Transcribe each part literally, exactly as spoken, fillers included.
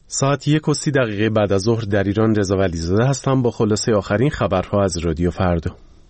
ساعت یک و سی دقیقه بعد از ظهر در ایران. رضا ولیزاده هستم با خلاصه آخرین خبرها از رادیو فردا.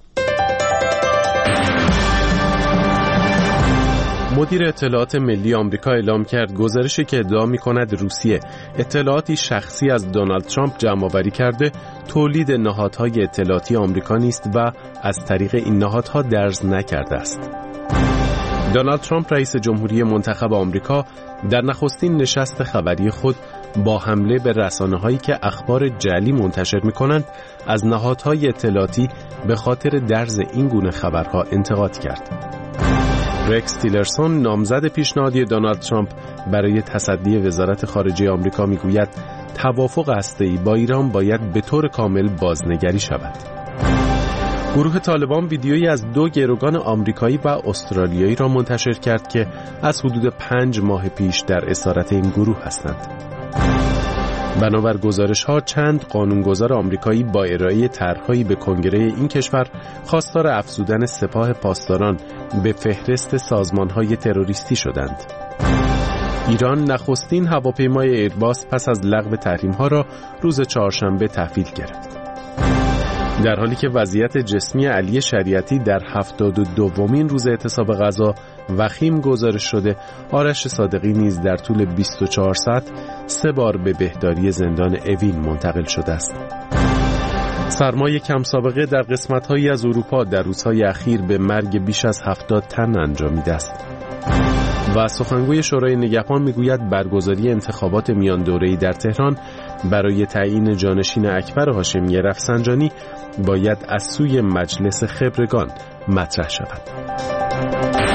مدیر اطلاعات ملی آمریکا اعلام کرد گزارشی که ادعا می‌کند روسیه اطلاعاتی شخصی از دونالد ترامپ جمع‌آوری کرده تولید نهادهای اطلاعاتی آمریکا نیست و از طریق این نهادها درز نکرده است. دونالد ترامپ رئیس جمهوری منتخب آمریکا در نخستین نشست خبری خود با حمله به رسانه‌هایی که اخبار جعلی منتشر می‌کنند از نهادهای اطلاعاتی به خاطر درز این گونه خبرها انتقاد کرد. رکس تیلرسون نامزد پیشنهادی دونالد ترامپ برای تصدی وزارت خارجه آمریکا میگوید توافق هسته‌ای با ایران باید به طور کامل بازنگری شود. گروه طالبان ویدیویی از دو گروگان آمریکایی و استرالیایی را منتشر کرد که از حدود پنج ماه پیش در اسارت این گروه هستند. بنابر گزارش‌ها چند قانونگذار آمریکایی با ارائه طرح‌هایی به کنگره این کشور خواستار افزودن سپاه پاسداران به فهرست سازمان‌های تروریستی شدند. ایران نخستین هواپیمای ایرباس پس از لغو تحریم‌ها را روز چهارشنبه تحویل گرفت. در حالی که وضعیت جسمی علی شریعتی در هفتاد و دومین روز اعتصاب غزه وخیم گزارش شده، آرش صادقی نیز در طول بیست و چهار ساعت سه بار به بهداری زندان اوین منتقل شده است. سرمای کم سابقه در قسمت‌هایی از اروپا در روزهای اخیر به مرگ بیش از هفتاد تن انجامیده است. و سخنگوی شورای نگهبان میگوید برگزاری انتخابات میان دوره‌ای در تهران برای تعیین جانشین اکبر هاشمی رفسنجانی باید از سوی مجلس خبرگان مطرح شود.